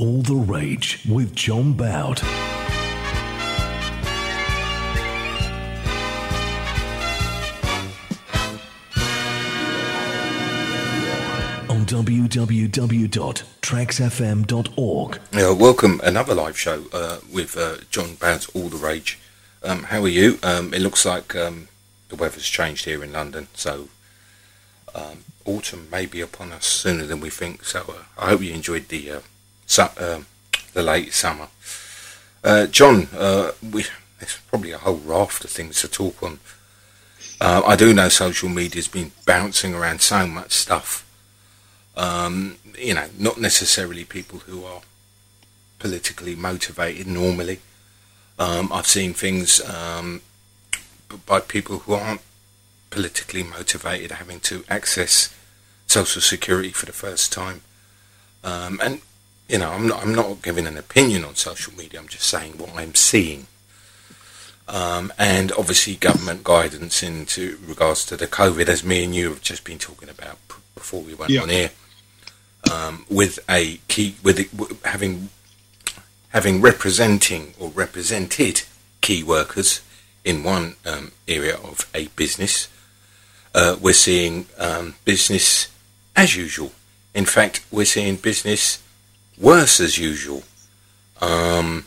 All the Rage with John Bout. On www.traxfm.org. Welcome, another live show with John Bout's All the Rage. How are you? It looks like the weather's changed here in London, so autumn may be upon us sooner than we think. So I hope you enjoyed the late summer. John, there's probably a whole raft of things to talk on. I do know social media's been bouncing around so much stuff. Not necessarily people who are politically motivated normally. I've seen things by people who aren't politically motivated having to access social security for the first time. I'm not giving an opinion on social media. I'm just saying what I'm seeing. And obviously government guidance into regards to the COVID, as me and you have just been talking about before we went on air. With a key, having represented key workers in one area of a business, we're seeing business as usual. In fact, we're seeing business worse as usual, and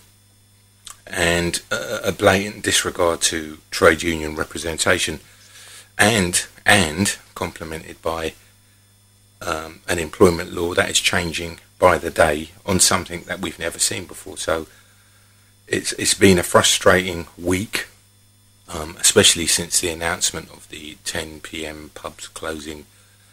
a blatant disregard to trade union representation, and complemented by an employment law that is changing by the day on something that we've never seen before. So it's been a frustrating week, especially since the announcement of the 10 p.m. pubs closing.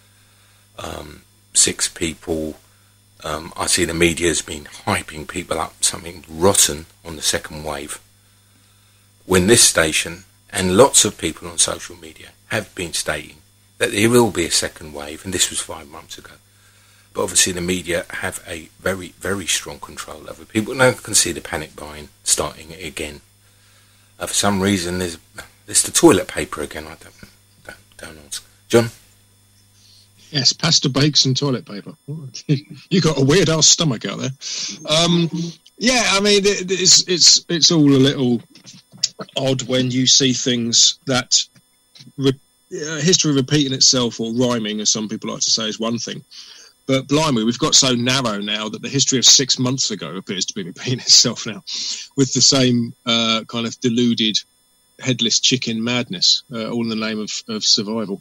6 people. I see the media's been hyping people up something rotten on the second wave, when this station and lots of people on social media have been stating that there will be a second wave, and this was 5 months ago. But obviously the media have a very, very strong control over people. Now I can see the panic buying starting again. For some reason, there's the toilet paper again. I don't ask. John? Yes, pasta bakes and toilet paper. You got a weird ass stomach out there. It's all a little odd when you see things that history repeating itself, or rhyming, as some people like to say, is one thing. But blimey, we've got so narrow now that the history of 6 months ago appears to be repeating itself now, with the same kind of deluded headless chicken madness, all in the name of survival.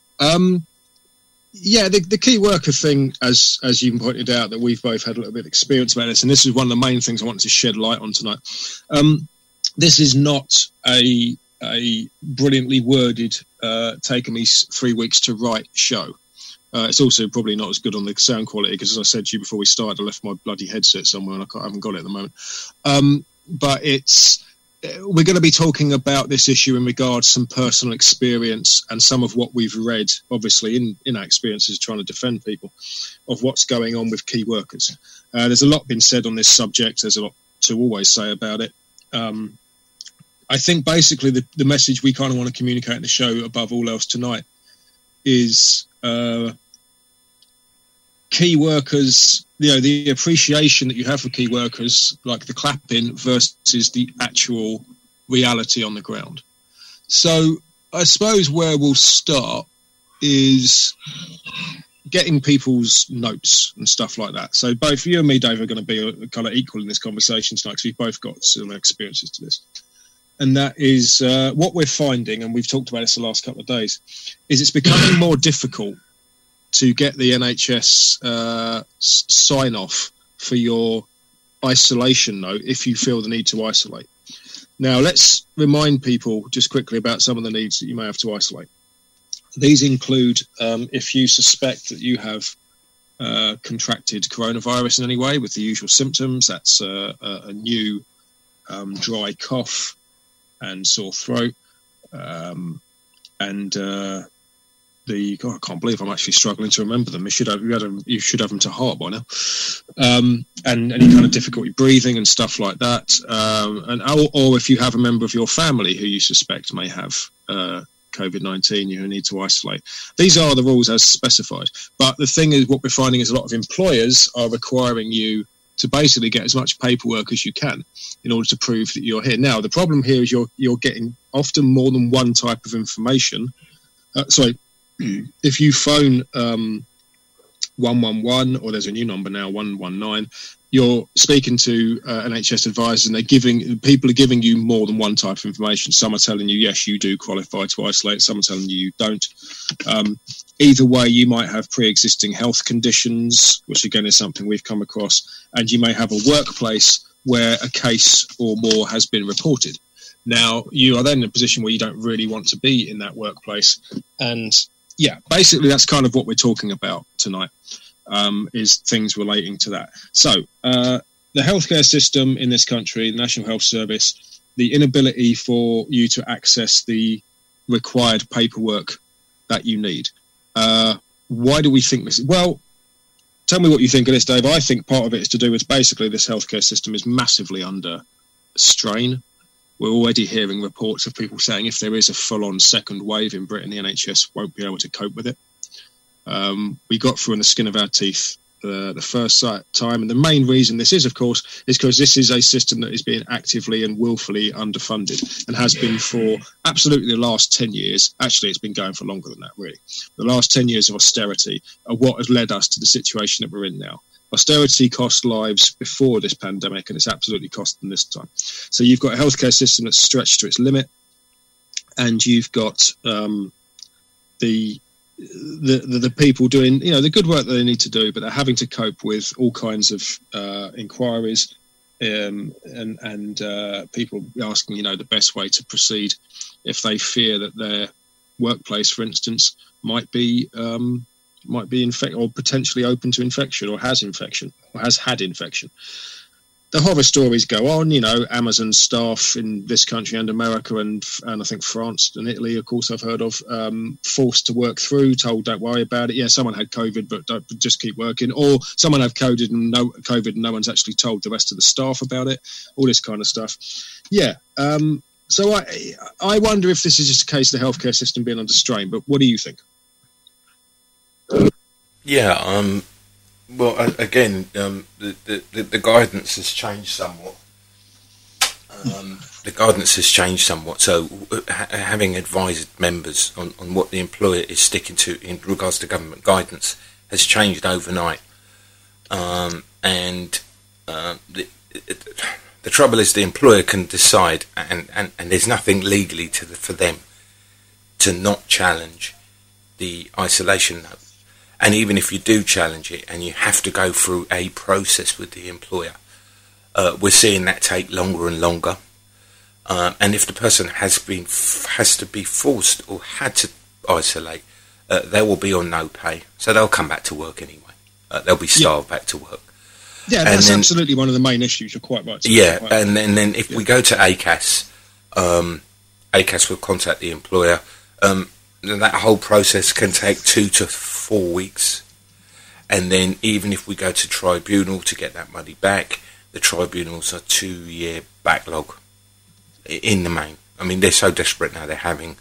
The key worker thing, as you pointed out, that we've both had a little bit of experience about this, and this is one of the main things I wanted to shed light on tonight. This is not a brilliantly worded, taken me 3 weeks to write show. It's also probably not as good on the sound quality, because, as I said to you before we started, I left my bloody headset somewhere and I haven't got it at the moment. But we're going to be talking about this issue in regards to some personal experience and some of what we've read, obviously, in our experiences trying to defend people, of what's going on with key workers. There's a lot been said on this subject. There's a lot to always say about it. I think basically the message we kind of want to communicate in the show, above all else tonight, is key workers, the appreciation that you have for key workers, like the clapping, versus the actual reality on the ground. So I suppose where we'll start is getting people's notes and stuff like that. So both you and me, Dave, are going to be kind of equal in this conversation tonight, because we've both got similar experiences to this. And that is what we're finding, and we've talked about this the last couple of days, is it's becoming more difficult to get the NHS sign-off for your isolation note if you feel the need to isolate. Now, let's remind people just quickly about some of the needs that you may have to isolate. These include if you suspect that you have contracted coronavirus in any way with the usual symptoms. That's a new dry cough and sore throat, I can't believe I'm actually struggling to remember them. You should have them to heart by now. And any kind of difficulty breathing and stuff like that. Or if you have a member of your family who you suspect may have COVID-19, you need to isolate. These are the rules as specified. But the thing is, what we're finding is a lot of employers are requiring you to basically get as much paperwork as you can in order to prove that you're here. Now, the problem here is you're getting often more than one type of information. If you phone 111, or there's a new number now, 119, you're speaking to NHS advisors, and people are giving you more than one type of information. Some are telling you, yes, you do qualify to isolate. Some are telling you don't. Either way, you might have pre-existing health conditions, which again is something we've come across, and you may have a workplace where a case or more has been reported. Now, you are then in a position where you don't really want to be in that workplace. And yeah, basically that's kind of what we're talking about tonight, is things relating to that. So the healthcare system in this country, the National Health Service, the inability for you to access the required paperwork that you need. Why do we think this? Well, tell me what you think of this, Dave. I think part of it is to do with basically this healthcare system is massively under strain. We're already hearing reports of people saying if there is a full-on second wave in Britain, the NHS won't be able to cope with it. We got through on the skin of our teeth the first time. And the main reason this is, of course, is because this is a system that is being actively and willfully underfunded and has been for absolutely the last 10 years. Actually, it's been going for longer than that, really. The last 10 years of austerity are what has led us to the situation that we're in now. Austerity cost lives before this pandemic, and it's absolutely cost them this time. So you've got a healthcare system that's stretched to its limit, and you've got the people doing, the good work that they need to do, but they're having to cope with all kinds of inquiries and people asking, the best way to proceed if they fear that their workplace, for instance, might be infected or potentially open to infection or has had infection. The horror stories go on, Amazon staff in this country and America and I think France and Italy, of course, I've heard of, forced to work through, told don't worry about it. Yeah, someone had COVID, but don't, just keep working. Or someone had COVID and no one's actually told the rest of the staff about it. All this kind of stuff. Yeah. So I wonder if this is just a case of the healthcare system being under strain. But what do you think? Yeah. Well, again, the guidance has changed somewhat. So having advised members on what the employer is sticking to in regards to government guidance has changed overnight. The trouble is the employer can decide, and there's nothing legally for them to not challenge the isolation note. And even if you do challenge it and you have to go through a process with the employer, we're seeing that take longer and longer. And if the person has to be forced or had to isolate, they will be on no pay. So they'll come back to work anyway. They'll be starved back to work. Yeah, that's absolutely one of the main issues. You're quite right. Yeah, and then if we go to ACAS, ACAS will contact the employer. That whole process can take 2 to 4 weeks, and then even if we go to tribunal to get that money back, the tribunals are 2-year backlog in the main. I mean, they're so desperate now, they're having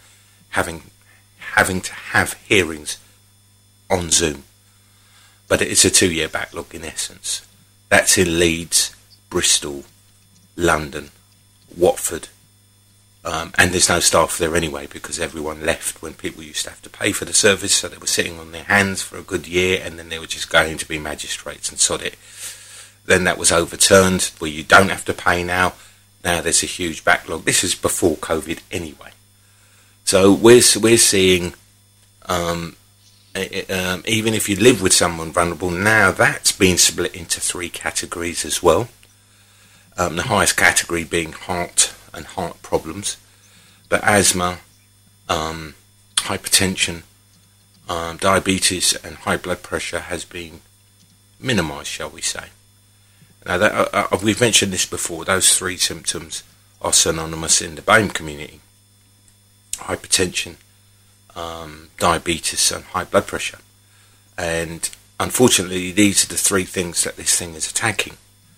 to have hearings on Zoom, but it's a 2-year backlog in essence. That's in Leeds, Bristol, London, Watford. And there's no staff there anyway because everyone left when people used to have to pay for the service, so they were sitting on their hands for a good year, and then they were just going to be magistrates and sod it. Then that was overturned where you don't have to pay now. Now there's a huge backlog. This is before COVID anyway. So we're seeing, even if you live with someone vulnerable, now that's been split into 3 categories as well. The highest category being heart and heart problems, but asthma, hypertension, diabetes and high blood pressure has been minimised, shall we say. Now, we've mentioned this before, those 3 symptoms are synonymous in the BAME community: hypertension, diabetes and high blood pressure. And unfortunately, these are the 3 things that this thing is attacking.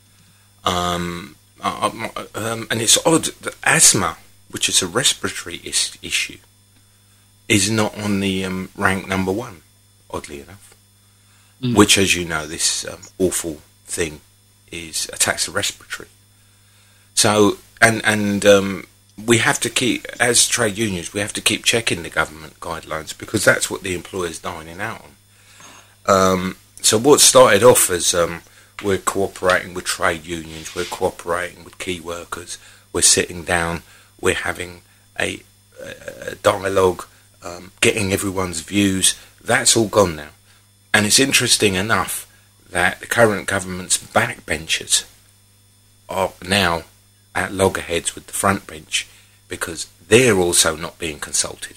And it's odd that asthma, which is a respiratory issue, is not on the rank number 1, oddly enough. Which, as you know, this awful thing is attacks the respiratory. So, and we have to keep, as trade unions, we have to keep checking the government guidelines, because that's what the employer's dining out on. So what started off as we're cooperating with trade unions, we're cooperating with key workers, we're sitting down, we're having a dialogue, getting everyone's views, that's all gone now. And it's interesting enough that the current government's backbenchers are now at loggerheads with the front bench, because they're also not being consulted,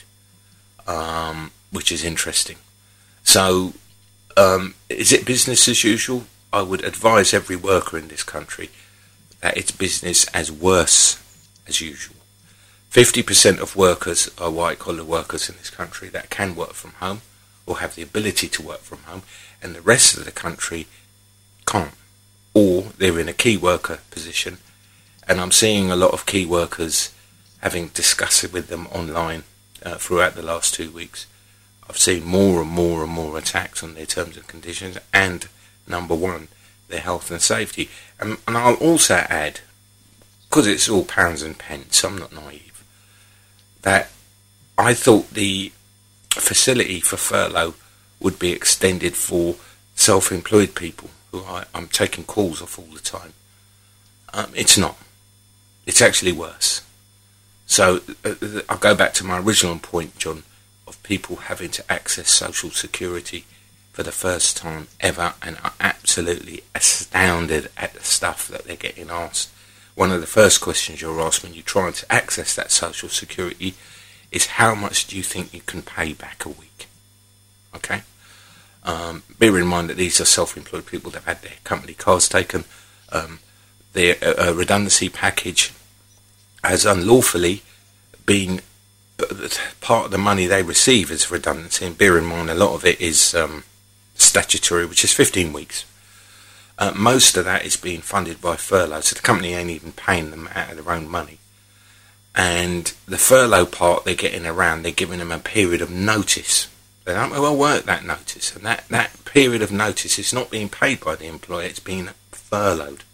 which is interesting. So, is it business as usual? I would advise every worker in this country that it's business as worse as usual. 50% of workers are white-collar workers in this country that can work from home or have the ability to work from home, and the rest of the country can't, or they're in a key worker position. And I'm seeing a lot of key workers, having discussed it with them online throughout the last 2 weeks. I've seen more and more and more attacks on their terms and conditions, and number one, their health and safety. And I'll also add, because it's all pounds and pence, I'm not naive, that I thought the facility for furlough would be extended for self-employed people who I'm taking calls off all the time. It's not. It's actually worse. So I'll go back to my original point, John, of people having to access social security for the first time ever, and are absolutely astounded at the stuff that they're getting asked. One of the first questions you're asked when you're trying to access that social security is, how much do you think you can pay back a week? Okay? Bear in mind that these are self-employed people that have had their company cars taken. Their redundancy package has unlawfully been part of the money they receive as redundancy, and bear in mind a lot of it is statutory, which is 15 weeks. Most of that is being funded by furlough, so the company ain't even paying them out of their own money. And the furlough part they're getting around, they're giving them a period of notice. They don't well work that notice, and that period of notice is not being paid by the employer, it's being furloughed.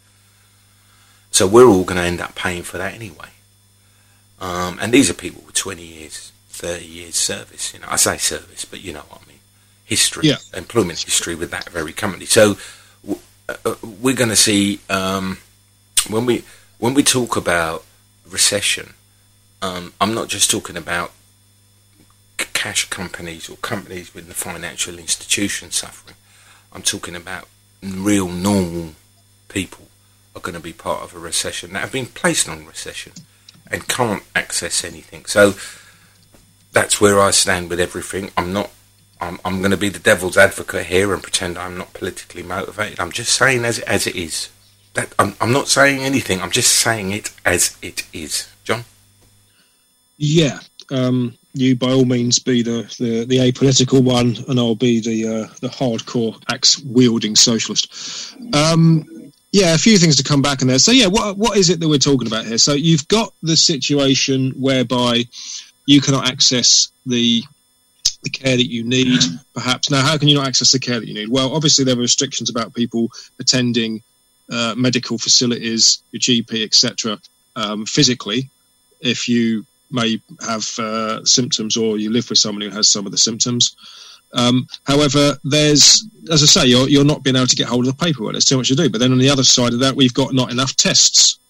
So we're all going to end up paying for that anyway. And these are people with 20 years, 30 years service. You know, I say service, but you know what I mean. History, yeah. Employment history with that very company. So we're going to see, when we talk about recession, I'm not just talking about cash companies or companies with the financial institution suffering. I'm talking about real normal people are going to be part of a recession that have been placed on recession and can't access anything. So that's where I stand with everything. I'm going to be the devil's advocate here and pretend I'm not politically motivated. I'm just saying as it is. That I'm not saying anything. I'm just saying it as it is. John? Yeah. You by all means be the apolitical one, and I'll be the hardcore axe-wielding socialist. Yeah, a few things to come back in there. So yeah, what is it that we're talking about here? So you've got the situation whereby you cannot access the care that you need, perhaps. Now, how can you not access the care that you need? Well, obviously there are restrictions about people attending medical facilities, your GP, etc., physically, if you may have symptoms or you live with someone who has some of the symptoms. However, there's, as I say, you're not being able to get hold of the paperwork. There's too much to do. But then on the other side of that, we've got not enough tests.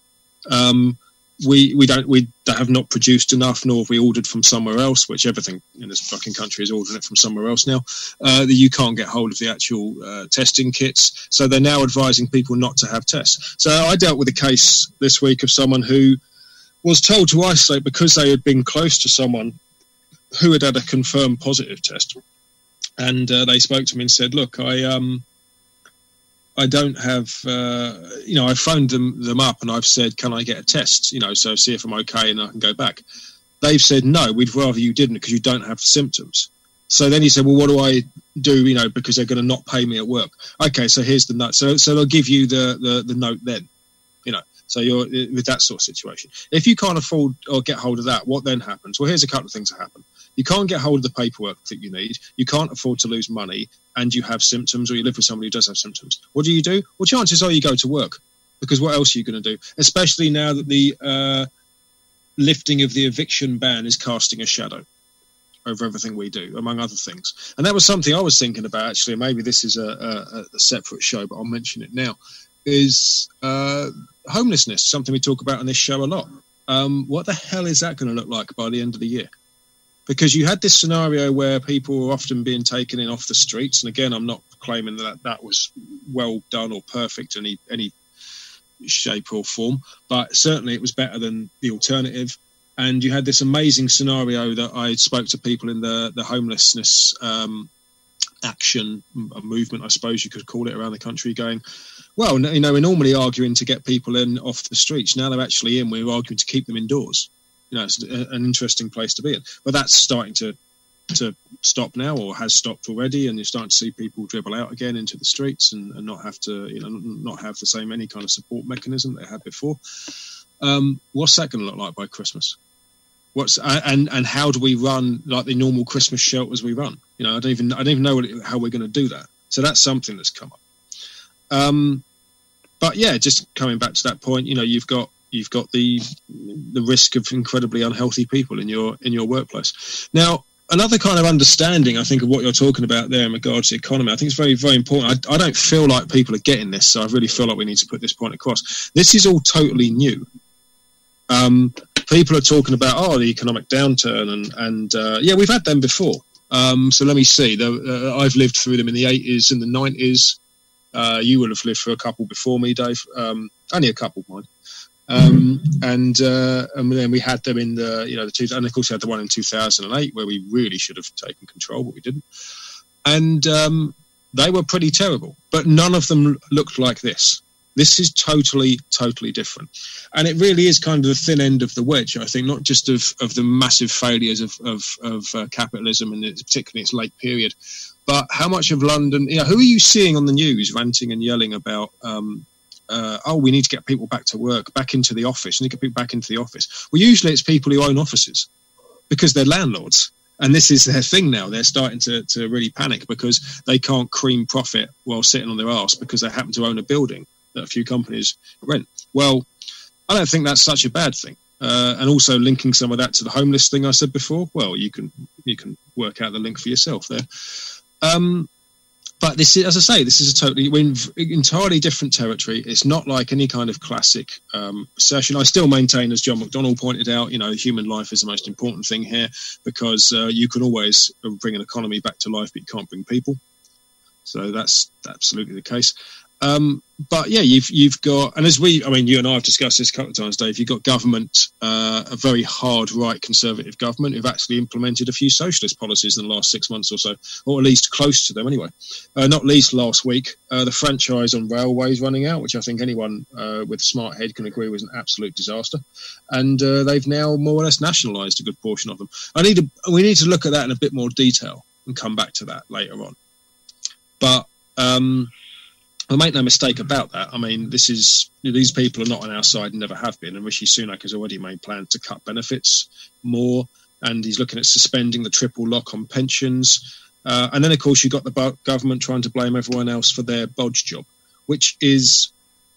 We have not produced enough, nor have we ordered from somewhere else, which everything in this fucking country is ordering it from somewhere else now. That you can't get hold of the actual testing kits. So they're now advising people not to have tests. So I dealt with a case this week of someone who was told to isolate because they had been close to someone who had had a confirmed positive test. And they spoke to me and said, look, I don't have, I phoned them up and I've said, can I get a test, so see if I'm okay and I can go back. They've said, no, we'd rather you didn't because you don't have the symptoms. So then he said, well, what do I do, because they're going to not pay me at work. Okay, so here's the note. So they'll give you the note then, So you're with that sort of situation. If you can't afford or get hold of that, what then happens? Well, here's a couple of things that happen. you can't get hold of the paperwork that you need, you can't afford to lose money, and you have symptoms, or you live with somebody who does have symptoms. What do? Well, chances are you go to work, because what else are you going to do? Especially now that the lifting of the eviction ban is casting a shadow over everything we do, among other things. And that was something I was thinking about, actually. Maybe this is a separate show, but I'll mention it now, is homelessness, something we talk about on this show a lot. What the hell is that going to look like by the end of the year? Because you had this scenario where people were often being taken in off the streets. And again, I'm not claiming that was well done or perfect in any shape or form, but certainly it was better than the alternative. And you had this amazing scenario that I spoke to people in the homelessness action movement, I suppose you could call it, around the country, going, well, you know, we're normally arguing to get people in off the streets. Now they're actually in, we're arguing to keep them indoors. You know, it's an interesting place to be in. But that's starting to stop now, or has stopped already, and you're starting to see people dribble out again into the streets and not have to, you know, not have the same any kind of support mechanism they had before. What's that going to look like by Christmas? And how do we run like the normal Christmas shelters we run? You know, I don't even know how we're going to do that. So that's something that's come up. But yeah, just coming back to that point, you know, you've got the risk of incredibly unhealthy people in your workplace. Now, another kind of understanding, I think, of what you're talking about there in regards to the economy, I think it's very, very important. I don't feel like people are getting this, so I really feel like we need to put this point across. This is all totally new. People are talking about, the economic downturn, and yeah, we've had them before. So let me see. I've lived through them in the 80s and the 90s. You will have lived through a couple before me, Dave. Only a couple, mind. And then we had them in the two, and of course we had the one in 2008 where we really should have taken control, but we didn't. And they were pretty terrible, but none of them looked like this. This is totally, totally different. And it really is kind of the thin end of the wedge, I think, not just of the massive failures of capitalism, and particularly its late period, but how much of London, you know, who are you seeing on the news ranting and yelling about, we need to get people back to work, back into the office, we need to get people back into the office. Well, usually it's people who own offices because they're landlords. And this is their thing now. They're starting to really panic because they can't cream profit while sitting on their arse because they happen to own a building that a few companies rent. Well, I don't think that's such a bad thing. And also linking some of that to the homeless thing I said before, well, you can work out the link for yourself there. But this is, as I say, this is we're in entirely different territory. It's not like any kind of classic assertion. I still maintain, as John McDonnell pointed out, you know, human life is the most important thing here, because you can always bring an economy back to life, but you can't bring people. So that's absolutely the case. But yeah, you've got, and you and I have discussed this a couple of times, Dave, you've got government, a very hard right conservative government who've actually implemented a few socialist policies in the last 6 months or so, or at least close to them anyway. Not least last week, the franchise on railways running out, which I think anyone with a smart head can agree was an absolute disaster. And they've now more or less nationalised a good portion of them. We need to look at that in a bit more detail and come back to that later on. But I'll make no mistake about that. I mean, these people are not on our side and never have been. And Rishi Sunak has already made plans to cut benefits more, and he's looking at suspending the triple lock on pensions. And then, of course, you've got the government trying to blame everyone else for their bodge job, which is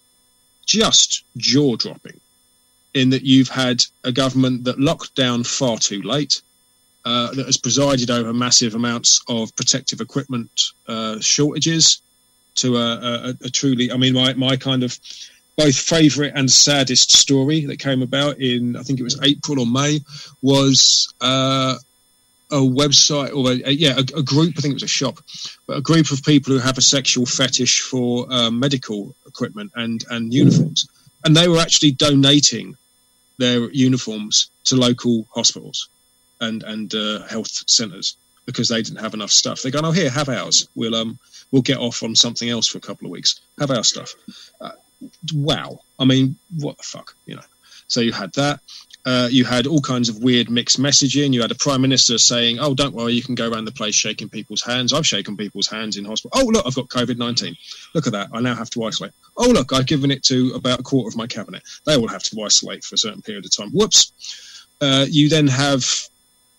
just jaw-dropping, in that you've had a government that locked down far too late, that has presided over massive amounts of protective equipment shortages, to a truly, I mean, my kind of both favourite and saddest story that came about in, I think it was April or May, was a website, or a group, I think it was a shop, but a group of people who have a sexual fetish for medical equipment and uniforms. And they were actually donating their uniforms to local hospitals and health centres because they didn't have enough stuff. They're going, here, have ours. We'll get off on something else for a couple of weeks. Have our stuff. Wow. I mean, what the fuck, you know? So you had that. You had all kinds of weird mixed messaging. You had a prime minister saying, don't worry, you can go around the place shaking people's hands. I've shaken people's hands in hospital. Oh, look, I've got COVID-19. Look at that. I now have to isolate. Oh, look, I've given it to about a quarter of my cabinet. They all have to isolate for a certain period of time. Whoops. You then have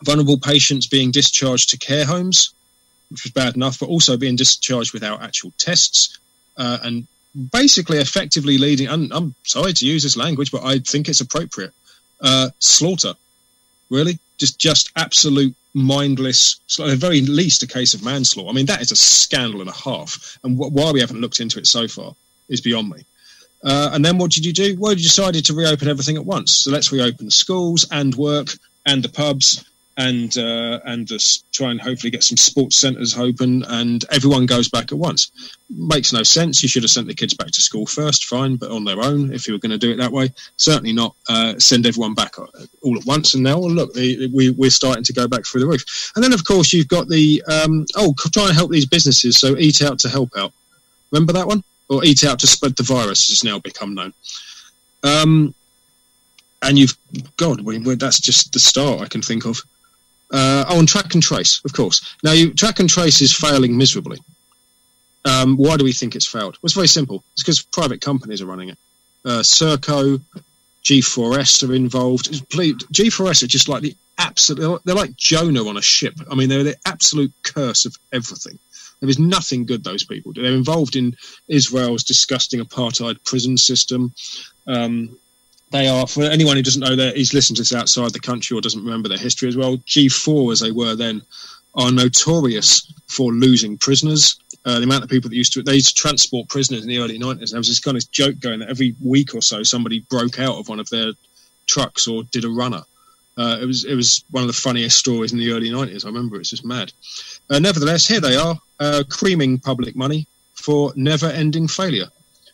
vulnerable patients being discharged to care homes, which was bad enough, but also being discharged without actual tests, and basically effectively leading, I'm sorry to use this language, but I think it's appropriate, slaughter, really. Just absolute mindless, at the very least a case of manslaughter. I mean, that is a scandal and a half, and why we haven't looked into it so far is beyond me. And then what did you do? Well, you decided to reopen everything at once. So let's reopen the schools and work and the pubs and try and hopefully get some sports centres open, and everyone goes back at once. Makes no sense. You should have sent the kids back to school first, fine, but on their own if you were going to do it that way. Certainly not send everyone back all at once. And now, well, look, we're starting to go back through the roof. And then, of course, you've got the, try and help these businesses, so eat out to help out. Remember that one? Or eat out to spread the virus, as it's now become known. And that's just the start I can think of. And track and trace, of course. Now, track and trace is failing miserably. Why do we think it's failed? Well, it's very simple. It's because private companies are running it. Serco, G4S are involved. G4S are just like the absolute... They're like Jonah on a ship. I mean, they're the absolute curse of everything. There is nothing good those people do. They're involved in Israel's disgusting apartheid prison system. They are, for anyone who doesn't know that, he's listened to this outside the country or doesn't remember their history as well, G4, as they were then, are notorious for losing prisoners. The amount of people that used to transport prisoners in the early 90s. There was this kind of joke going that every week or so somebody broke out of one of their trucks or did a runner. It was one of the funniest stories in the early 90s. I remember it's just mad. Nevertheless, here they are, creaming public money for never-ending failure.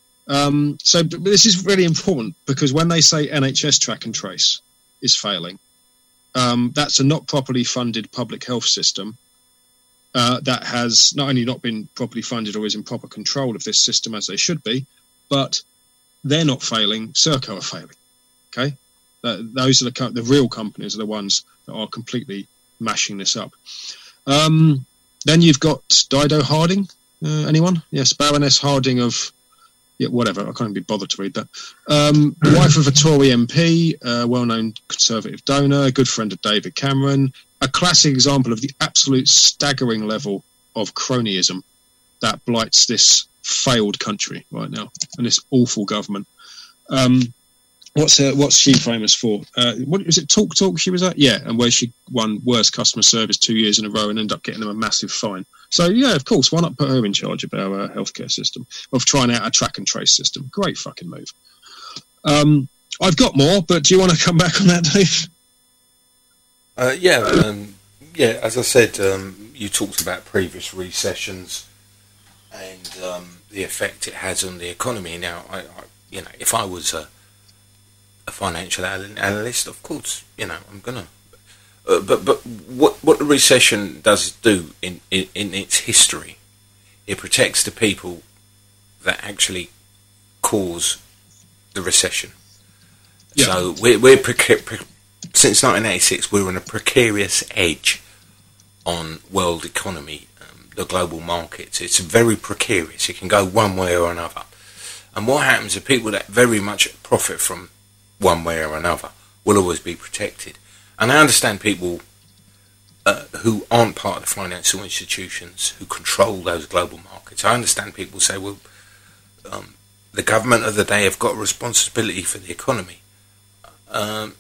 So this is really important, because when they say NHS track and trace is failing, that's a not properly funded public health system that has not only not been properly funded or is in proper control of this system as they should be, but they're not failing, Serco are failing. Okay? Those are the real companies are the ones that are completely mashing this up. Then you've got Dido Harding. Anyone? Yes, Baroness Harding of... Yeah, whatever. I can't even be bothered to read that. Wife of a Tory MP, well-known Conservative donor, a good friend of David Cameron. A classic example of the absolute staggering level of cronyism that blights this failed country right now and this awful government. What's she famous for? What was it? Talk she was at? Yeah, and where she won worst customer service 2 years in a row and ended up getting them a massive fine. So, yeah, of course, why not put her in charge of our healthcare system, of trying out a track and trace system? Great fucking move. I've got more, but do you want to come back on that, Dave? Yeah, as I said, you talked about previous recessions and the effect it has on the economy. Now, I if I was a financial analyst, of course, I'm gonna. But what the recession does do in its history, it protects the people that actually cause the recession. Yeah. So we're since 1986 we're on a precarious edge on world economy, the global markets. It's very precarious. It can go one way or another. And what happens are people that very much profit from one way or another will always be protected. And I understand people who aren't part of the financial institutions who control those global markets. I understand people say, well, the government of the day have got a responsibility for the economy. I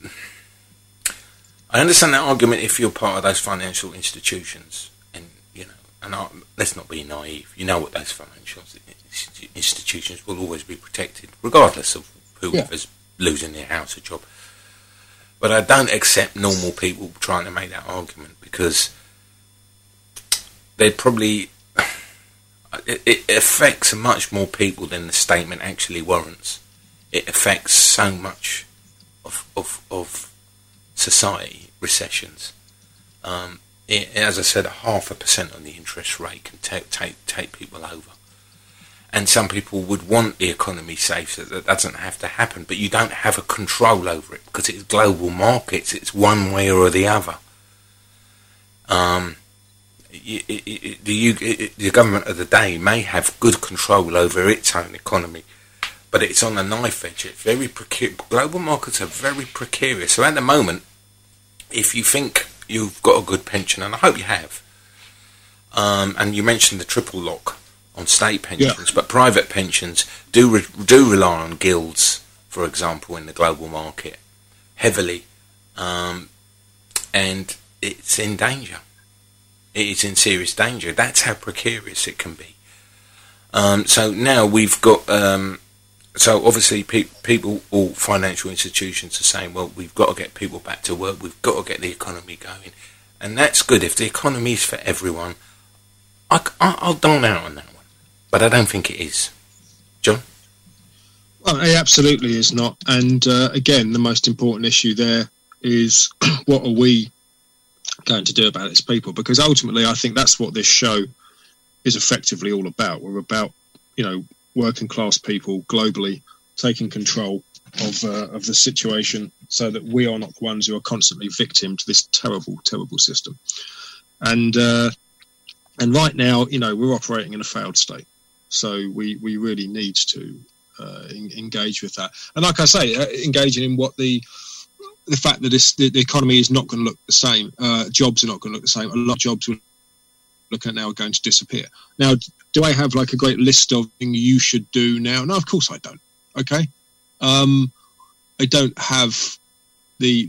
understand that argument if you're part of those financial institutions, and let's not be naive. You know what those financial institutions will always be protected, regardless of whoever's losing their house or job. But I don't accept normal people trying to make that argument, because they'd probably... It affects much more people than the statement actually warrants. It affects so much of society, recessions. As I said, 0.5% on the interest rate can take people over. And some people would want the economy safe so that doesn't have to happen, but you don't have a control over it because it's global markets. It's one way or the other. The government of the day may have good control over its own economy, but it's on a knife edge. It's very precarious. Global markets are very precarious. So at the moment, if you think you've got a good pension, and I hope you have. And you mentioned the triple lock on state pensions, but private pensions do rely on guilds, for example, in the global market heavily, and it's in danger. It is in serious danger. That's how precarious it can be. So now we've got. So obviously, people, all financial institutions are saying, well, we've got to get people back to work. We've got to get the economy going, and that's good. If the economy is for everyone, I'll dine out on that one, but I don't think it is. John? Well, it absolutely is not. And again, the most important issue there is what are we going to do about it as people? Because ultimately, I think that's what this show is effectively all about. We're about, working class people globally taking control of the situation so that we are not the ones who are constantly victim to this terrible, terrible system. And right now, we're operating in a failed state. So we really need to engage with that. And like I say, engaging in what the fact that the economy is not going to look the same. Jobs are not going to look the same. A lot of jobs we're looking at now are going to disappear. Now, do I have like a great list of things you should do now? No, of course I don't. Okay. I don't have the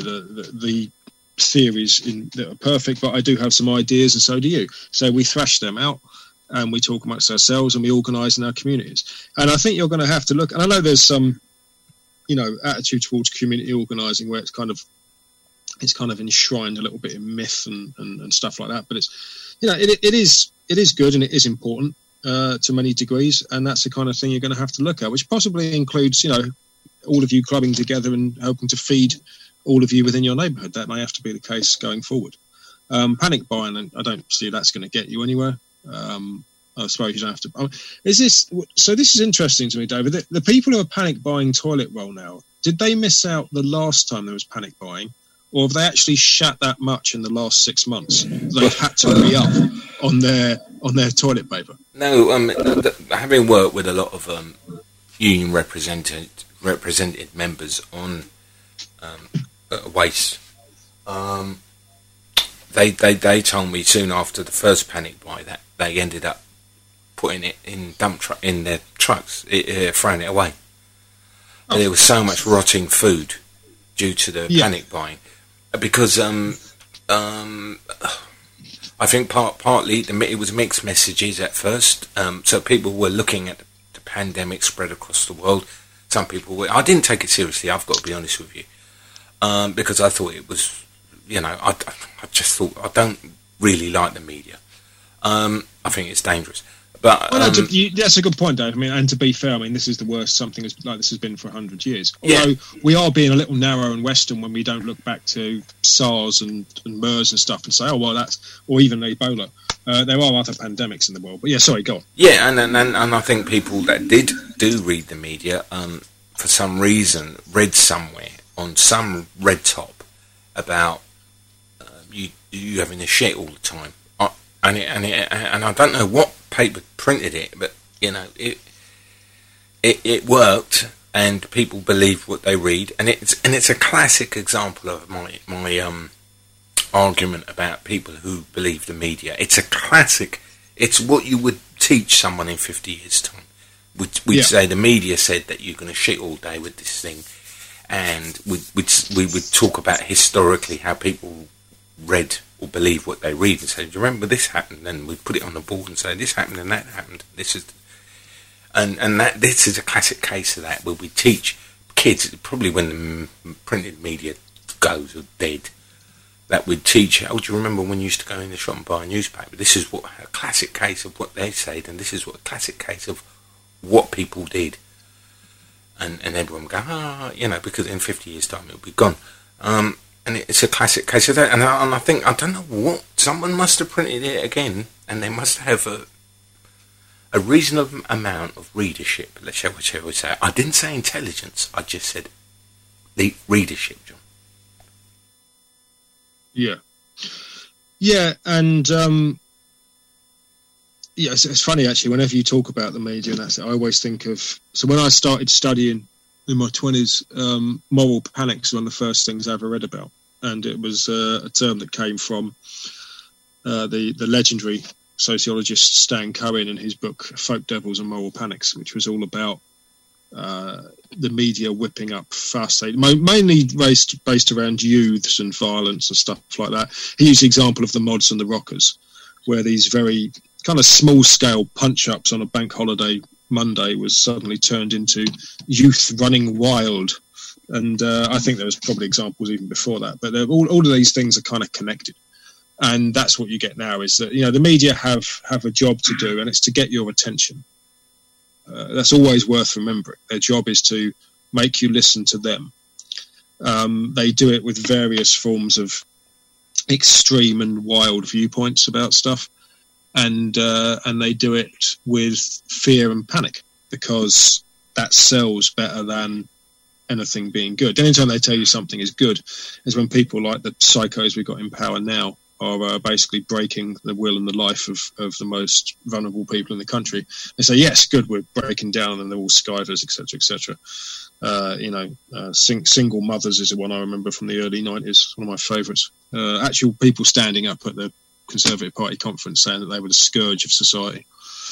theories that are perfect, but I do have some ideas, and so do you. So we thrash them out, and we talk amongst ourselves, and we organise in our communities. And I think you're going to have to look. And I know there's some, attitude towards community organising where it's kind of enshrined a little bit in myth and stuff like that. But it's, it is good and it is important to many degrees, and that's the kind of thing you're going to have to look at, which possibly includes, all of you clubbing together and helping to feed all of you within your neighbourhood. That may have to be the case going forward. Panic buying, I don't see that's going to get you anywhere. I suppose you don't have to. So this is interesting to me, David. The people who are panic buying toilet roll now, did they miss out the last time there was panic buying? Or have they actually shat that much in the last 6 months? They've had to re-up on their toilet paper. No, having worked with a lot of union represented members on waste, they told me soon after the first panic buy that they ended up putting it in in their trucks, throwing it away. Oh. There was so much rotting food due to the panic buying. Because I think partly it was mixed messages at first. So people were looking at the pandemic spread across the world. Some people were. I didn't take it seriously. I've got to be honest with you, because I thought it was. I just thought I don't really like the media. I think it's dangerous. But that's a good point, Dave. I mean, and to be fair, this is the worst something like this has been for 100 years. Although we are being a little narrow and Western when we don't look back to SARS and MERS and stuff and say, oh well, or even Ebola. There are other pandemics in the world, but sorry, go on. Yeah, and I think people that do read the media, for some reason, read somewhere on some red top about you having a shit all the time. And I don't know what paper printed it, but it worked, and people believe what they read, and it's a classic example of my argument about people who believe the media. It's a classic. It's what you would teach someone in 50 years' time. We'd say the media said that you're going to shit all day with this thing, and we would talk about historically how people read or believe what they read and say, do you remember this happened? And we put it on the board and say this happened and that happened. This is a classic case of that, where we teach kids, probably when the printed media goes or dead, that we'd teach, do you remember when you used to go in the shop and buy a newspaper? This is what a classic case of what they said, and this is what a classic case of what people did. And everyone would go, because in 50 years' time it'll be gone. And it's a classic case of that. And I think, I don't know what, someone must have printed it again, and they must have a reasonable amount of readership, shall we say. I didn't say intelligence, I just said the readership, John. Yeah. Yeah, and it's funny actually, whenever you talk about the media and that's it, I always think of, so when I started studying in my 20s, moral panics were one of the first things I ever read about. and it was a term that came from the legendary sociologist Stan Cohen in his book Folk Devils and Moral Panics, which was all about the media whipping up fast, mainly based around youths and violence and stuff like that. He used the example of the Mods and the Rockers, where these very kind of small-scale punch-ups on a bank holiday Monday was suddenly turned into youth running wild. And I think there was probably examples even before that. But all of these things are kind of connected. And that's what you get now, is that, the media have a job to do, and it's to get your attention. That's always worth remembering. Their job is to make you listen to them. They do it with various forms of extreme and wild viewpoints about stuff, and they do it with fear and panic, because that sells better than anything being good. Anytime they tell you something is good is when people like the psychos we got in power now are basically breaking the will and the life of the most vulnerable people in the country. They say, yes, good, we're breaking down, and they're all skivers, etc., etc. Single mothers is the one I remember from the early 90s, one of my favourites. Actual people standing up at the Conservative Party conference saying that they were the scourge of society.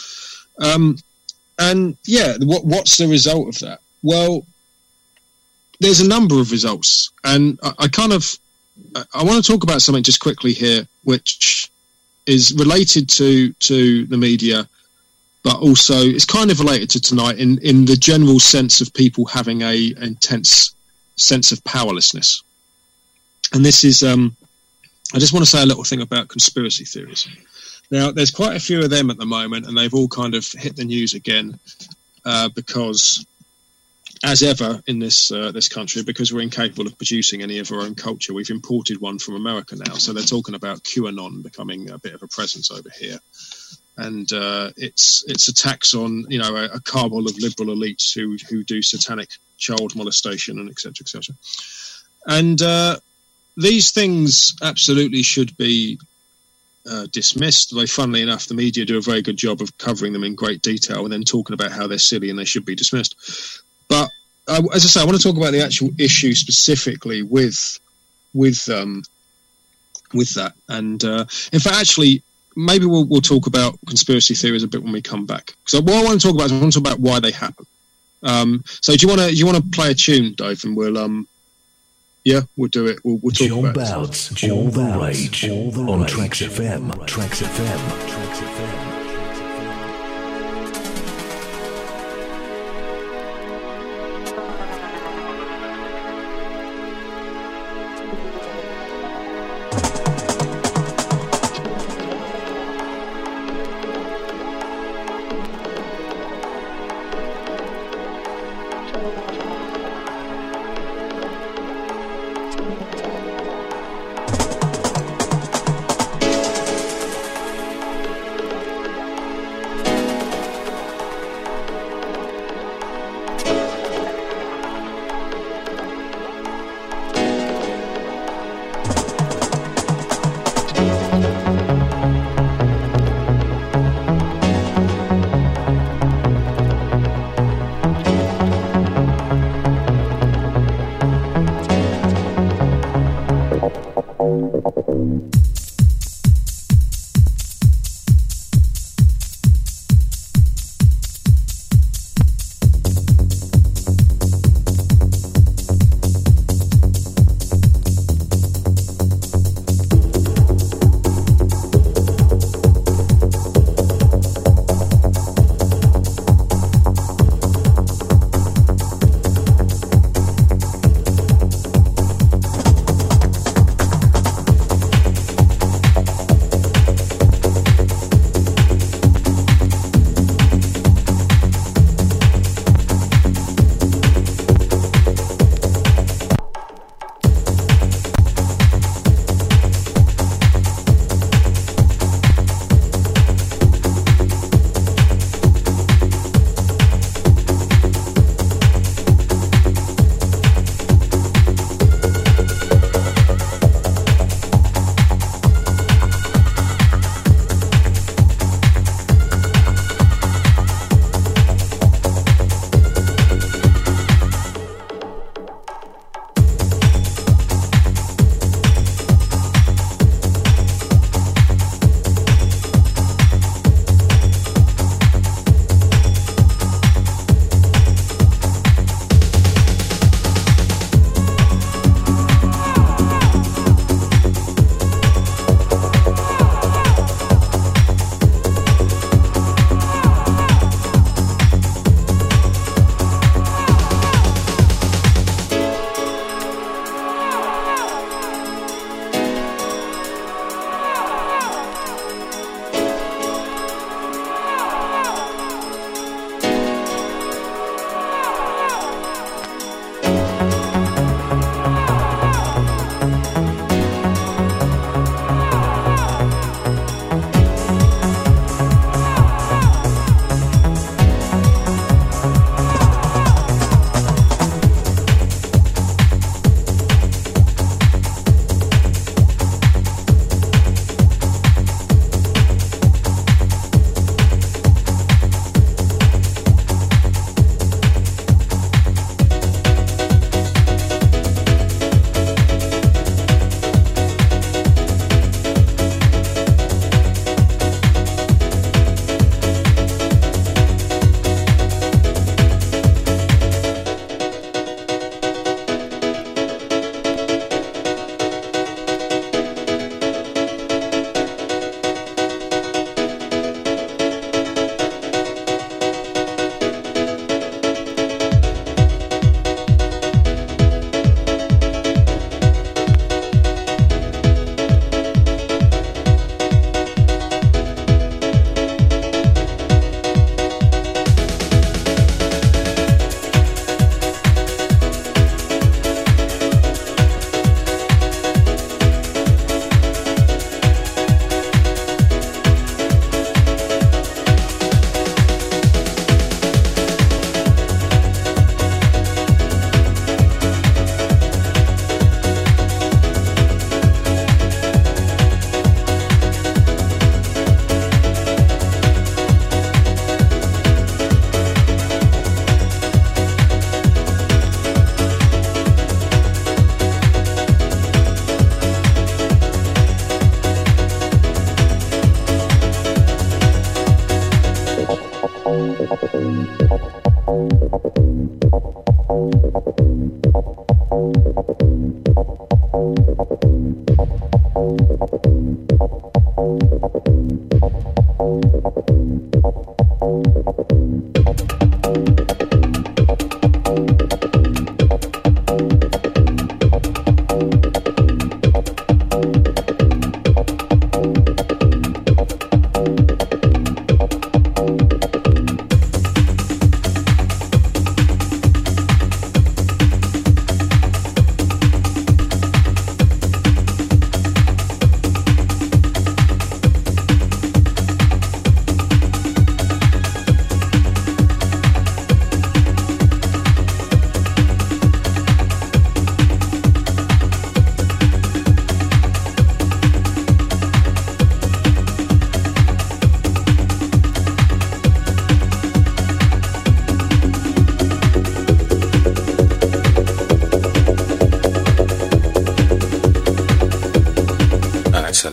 What's the result of that? Well, there's a number of results, and I want to talk about something just quickly here, which is related to the media, but also it's kind of related to tonight in the general sense of people having a intense sense of powerlessness. And this is, I just want to say a little thing about conspiracy theories. Now, there's quite a few of them at the moment, and they've all kind of hit the news again because, as ever in this country, because we're incapable of producing any of our own culture, we've imported one from America now. So they're talking about QAnon becoming a bit of a presence over here, and it's attacks on a cabal of liberal elites who do satanic child molestation and etc. etc. And these things absolutely should be dismissed, though funnily enough the media do a very good job of covering them in great detail and then talking about how they're silly and they should be dismissed. But as I say, I want to talk about the actual issue specifically with that. And in fact, actually, maybe we'll talk about conspiracy theories a bit when we come back. So what I want to talk about is I want to talk about why they happen. So do you want to play a tune, Dave, and we'll do it. We'll talk John about Bout's All the Rage on Tracks FM. Tracks FM.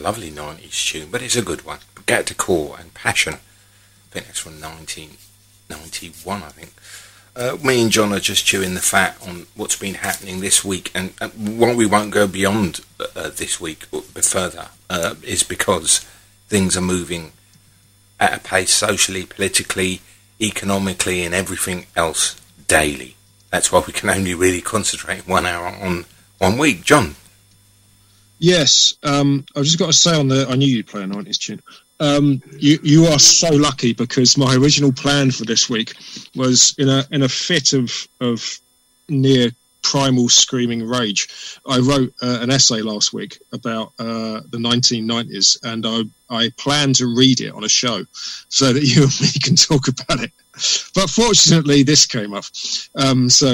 lovely 90s tune, but it's a good one. Get to Core and Passion. I think that's from 1991, I think. Me and John are just chewing the fat on what's been happening this week, and why we won't go beyond this week or further is because things are moving at a pace socially, politically, economically, and everything else daily. That's why we can only really concentrate 1 hour on 1 week. John? Yes, I've just got to say I knew you'd play a 90s tune. You are so lucky, because my original plan for this week was in a fit of near primal screaming rage. I wrote an essay last week about the 1990s, and I plan to read it on a show so that you and me can talk about it. But fortunately, this came up. So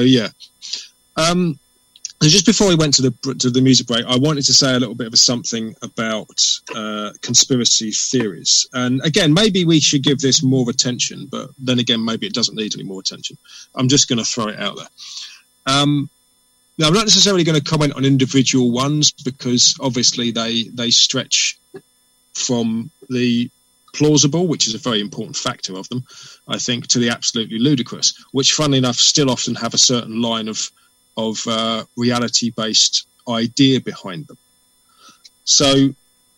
just before we went to the music break, I wanted to say a little bit of something about conspiracy theories. And again, maybe we should give this more attention, but then again, maybe it doesn't need any more attention. I'm just going to throw it out there. Now, I'm not necessarily going to comment on individual ones, because obviously they stretch from the plausible, which is a very important factor of them, I think, to the absolutely ludicrous, which, funnily enough, still often have a certain line of reality-based idea behind them. So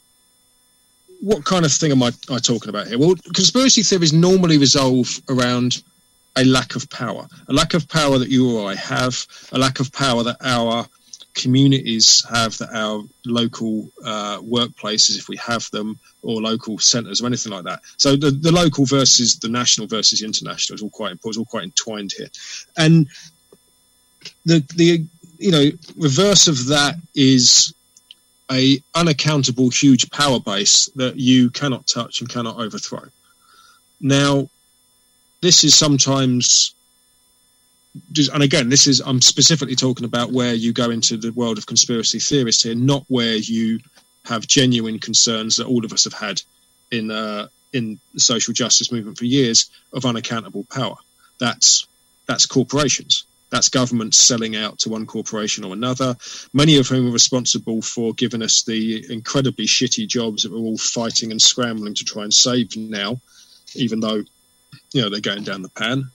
what kind of thing am I talking about here? Well, conspiracy theories normally resolve around a lack of power that you or I have, a lack of power that our communities have, that our local workplaces, if we have them, or local centres or anything like that. So the local versus the national versus the international is all quite important, all quite entwined here. And the reverse of that is a unaccountable huge power base that you cannot touch and cannot overthrow. Now, this is sometimes, and again, I'm specifically talking about where you go into the world of conspiracy theorists here, not where you have genuine concerns that all of us have had in the social justice movement for years of unaccountable power. That's corporations. That's governments selling out to one corporation or another, many of whom are responsible for giving us the incredibly shitty jobs that we're all fighting and scrambling to try and save now, even though, they're going down the pan.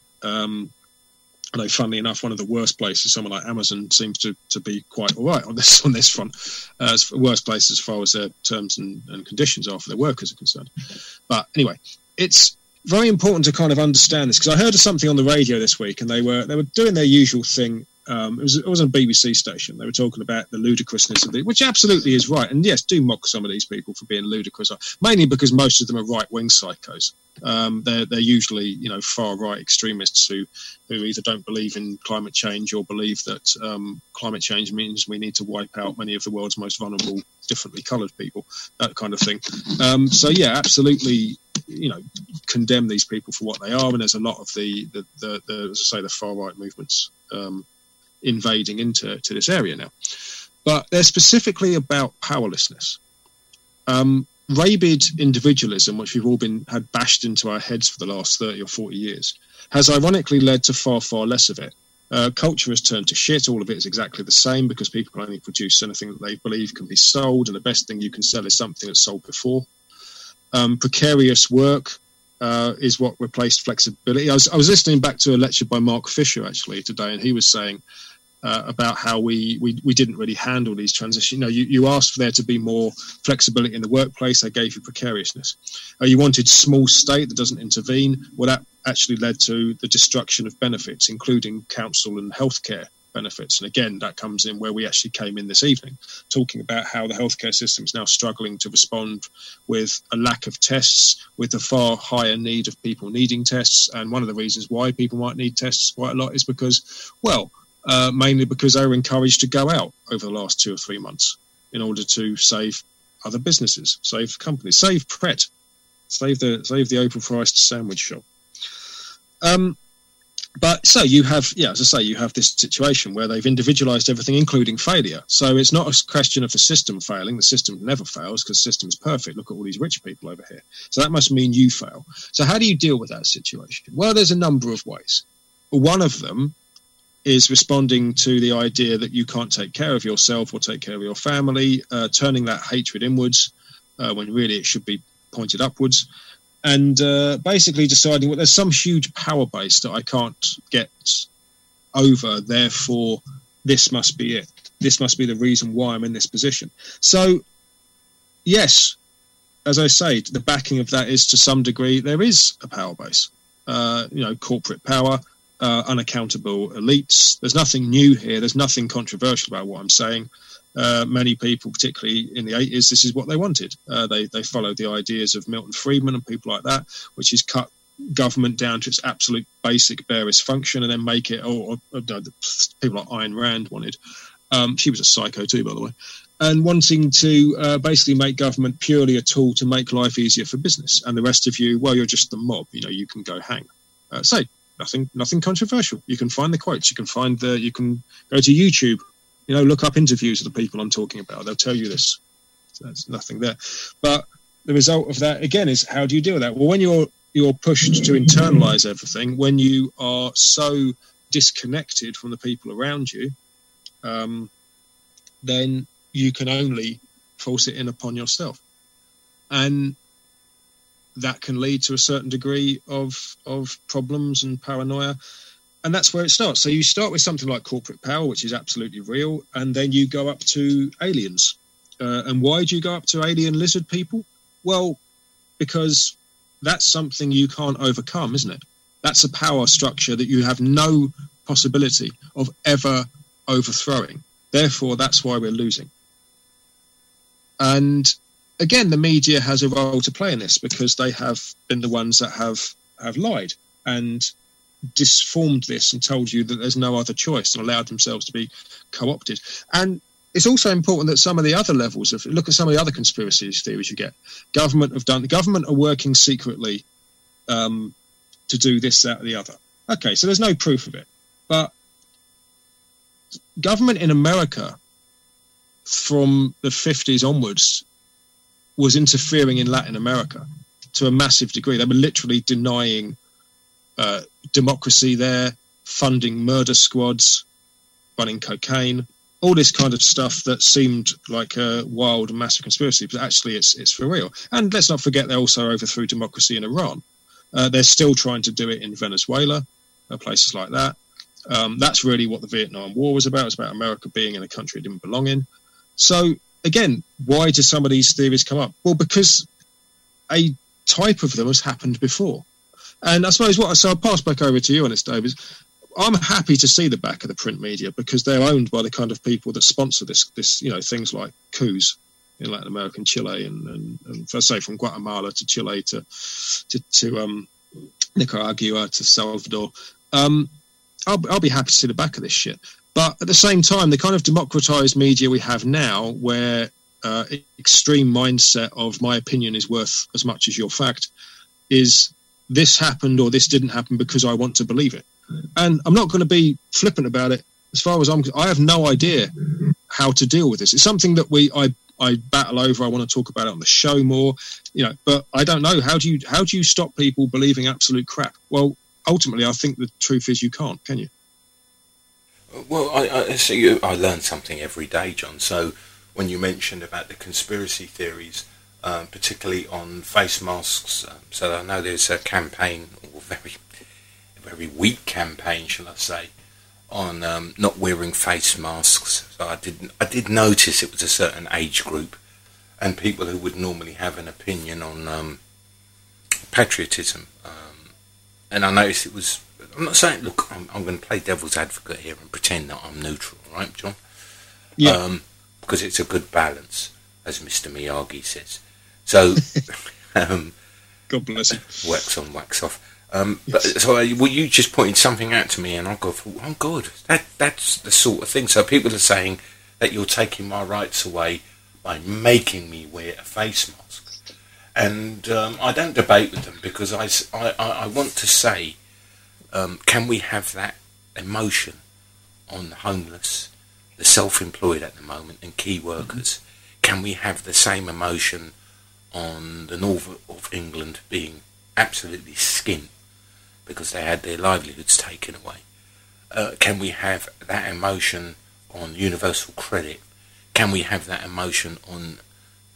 I know, funnily enough, one of the worst places, someone like Amazon, seems to be quite all right on this front. Worst place as far as their terms and conditions are for their workers are concerned. But anyway, it's very important to kind of understand this, because I heard of something on the radio this week, and they were doing their usual thing. It was on a BBC station. They were talking about the ludicrousness of it, which absolutely is right. And yes, do mock some of these people for being ludicrous, mainly because most of them are right-wing psychos. They're usually, far-right extremists who either don't believe in climate change or believe that climate change means we need to wipe out many of the world's most vulnerable, differently coloured people, that kind of thing. So yeah, absolutely, condemn these people for what they are. And there's a lot of the as I say, the far-right movements invading into this area now. But they're specifically about powerlessness. Rabid individualism, which we've all had bashed into our heads for the last 30 or 40 years, has ironically led to far, far less of it. Culture has turned to shit. All of it is exactly the same, because people only produce anything that they believe can be sold, and the best thing you can sell is something that's sold before. Precarious work is what replaced flexibility. I was listening back to a lecture by Mark Fisher actually today, and he was saying about how we didn't really handle these transitions. You asked for there to be more flexibility in the workplace. They gave you precariousness. You wanted small state that doesn't intervene. Well, that actually led to the destruction of benefits, including council and healthcare benefits. And again, that comes in where we actually came in this evening, talking about how the healthcare system is now struggling to respond with a lack of tests, with a far higher need of people needing tests. And one of the reasons why people might need tests quite a lot is because, mainly because they were encouraged to go out over the last 2 or 3 months in order to save other businesses, save companies, save Pret, save the overpriced sandwich shop. But so you have, as I say, you have this situation where they've individualized everything, including failure. So it's not a question of the system failing. The system never fails because the system is perfect. Look at all these rich people over here. So that must mean you fail. So how do you deal with that situation? Well, there's a number of ways. One of them is responding to the idea that you can't take care of yourself or take care of your family, turning that hatred inwards, when really it should be pointed upwards. And basically deciding, well, there's some huge power base that I can't get over, therefore this must be it. This must be the reason why I'm in this position. So, yes, as I say, the backing of that is to some degree there is a power base. Corporate power, unaccountable elites. There's nothing new here. There's nothing controversial about what I'm saying. Many people, particularly in the 80s, this is what they wanted. They followed the ideas of Milton Friedman and people like that, which is cut government down to its absolute basic barest function and then make it, or people like Ayn Rand wanted. She was a psycho too, by the way. And wanting to basically make government purely a tool to make life easier for business. And the rest of you, well, you're just the mob. You can go hang. Nothing controversial. You can find the quotes. You can go to YouTube. Look up interviews of the people I'm talking about. They'll tell you this. So there's nothing there. But the result of that, again, is how do you deal with that? Well, when you're pushed to internalize everything, when you are so disconnected from the people around you, then you can only force it in upon yourself. And that can lead to a certain degree of problems and paranoia. And that's where it starts. So you start with something like corporate power, which is absolutely real, and then you go up to aliens. And why do you go up to alien lizard people? Well, because that's something you can't overcome, isn't it? That's a power structure that you have no possibility of ever overthrowing. Therefore, that's why we're losing. And again, the media has a role to play in this because they have been the ones that have lied and disformed this and told you that there's no other choice and allowed themselves to be co-opted. And it's also important that some of the other levels of, look at some of the other conspiracy theories you get. The government are working secretly to do this, that, or the other. Okay, so there's no proof of it. But government in America from the 50s onwards was interfering in Latin America to a massive degree. They were literally denying democracy there, funding murder squads, running cocaine, all this kind of stuff that seemed like a wild, massive conspiracy, but actually it's for real. And let's not forget they also overthrew democracy in Iran. They're still trying to do it in Venezuela, places like that. That's really what the Vietnam War was about. It's about America being in a country it didn't belong in. So, again, why do some of these theories come up? Well, because a type of them has happened before. And I suppose so I'll pass back over to you on this, David. I'm happy to see the back of the print media because they're owned by the kind of people that sponsor this things like coups in Latin America and Chile and let's say from Guatemala to Chile to Nicaragua to Salvador. I'll be happy to see the back of this shit. But at the same time, the kind of democratized media we have now where extreme mindset of my opinion is worth as much as your fact is this happened or this didn't happen because I want to believe it. And I'm not going to be flippant about it. As far as I have no idea how to deal with this. It's something that I battle over. I want to talk about it on the show more, but I don't know. How do you stop people believing absolute crap? Well, ultimately, I think the truth is you can't, can you? Well, I learn something every day, John. So when you mentioned about the conspiracy theories, particularly on face masks, so I know there's a campaign, or very weak campaign, shall I say, on not wearing face masks. So I did notice it was a certain age group and people who would normally have an opinion on patriotism. And I noticed it was, I'm not saying, look, I'm going to play devil's advocate here and pretend that I'm neutral, right, John? Yeah. Because it's a good balance, as Mr. Miyagi says. So, God bless him. Wax on, wax off. So you just pointed something out to me, and I thought, oh, good. That's the sort of thing. So people are saying that you're taking my rights away by making me wear a face mask. And I don't debate with them because I want to say, can we have that emotion on the homeless, the self-employed at the moment, and key workers? Can we have the same emotion on the north of England being absolutely skint because they had their livelihoods taken away? Can we have that emotion on universal credit? Can we have that emotion on